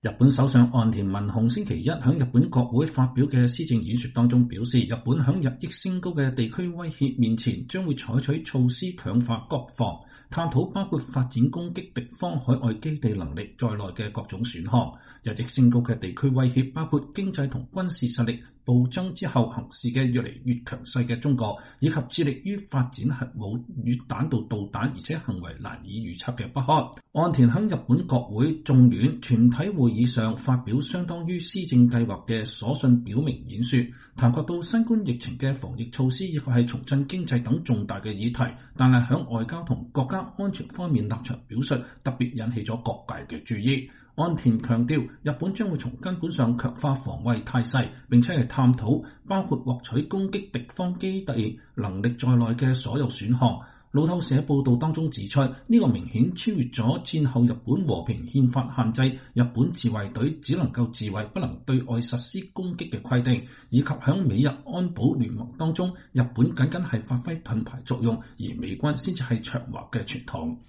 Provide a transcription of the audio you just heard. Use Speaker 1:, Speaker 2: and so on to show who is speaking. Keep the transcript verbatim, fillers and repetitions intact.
Speaker 1: 日本首相岸田文雄星期一喺日本國會發表嘅施政演說當中表示，日本喺日益升高嘅地區威脅面前，將會採取措施強化國防，探討包括發展攻擊敵方海外基地能力在內嘅各種選項。日益升高嘅地區威脅包括經濟同軍事實力暴增之後行事嘅越嚟越強勢嘅中國，以及致力於發展核武與彈道導彈而且行為難以預測嘅北韓。岸田喺日本國會眾院全體會議上發表相當於施政計劃嘅所信表明演說，談及到新冠疫情嘅防疫措施以及係重振經濟等重大嘅議題，但係喺外交同國家安全方面立場表述特別引起咗各界嘅注意。岸田強調，日本將會從根本上強化防衛態勢，並且係探討包括獲取攻擊敵方基地能力在內嘅所有選項。路透社報道當中指出，呢、這個明顯超越咗戰後日本和平憲法限制日本自衛隊只能夠自衛不能對外實施攻擊嘅規定，以及響美日安保聯盟當中，日本僅僅係發揮盾牌作用，而美軍先至係長話嘅傳統。